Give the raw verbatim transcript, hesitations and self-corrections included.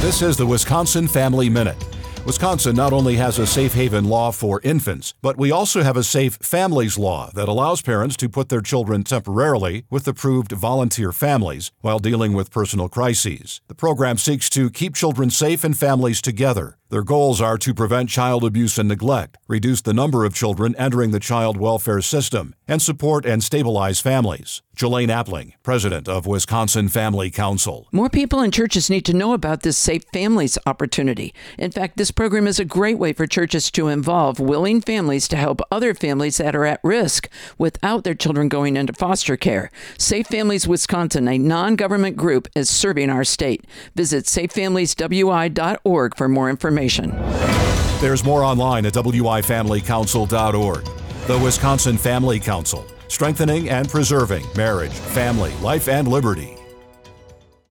This is the Wisconsin Family Minute. Wisconsin not only has a safe haven law for infants, but we also have a safe families law that allows parents to put their children temporarily with approved volunteer families while dealing with personal crises. The program seeks to keep children safe and families together. Their goals are to prevent child abuse and neglect, reduce the number of children entering the child welfare system, and support and stabilize families. Jelaine Appling, president of Wisconsin Family Council. More people and churches need to know about this Safe Families opportunity. In fact, this program is a great way for churches to involve willing families to help other families that are at risk without their children going into foster care. Safe Families Wisconsin, a non-government group, is serving our state. Visit safe families w i dot org for more information. There's more online at w i family council dot org. The Wisconsin Family Council, strengthening and preserving marriage, family, life, and liberty.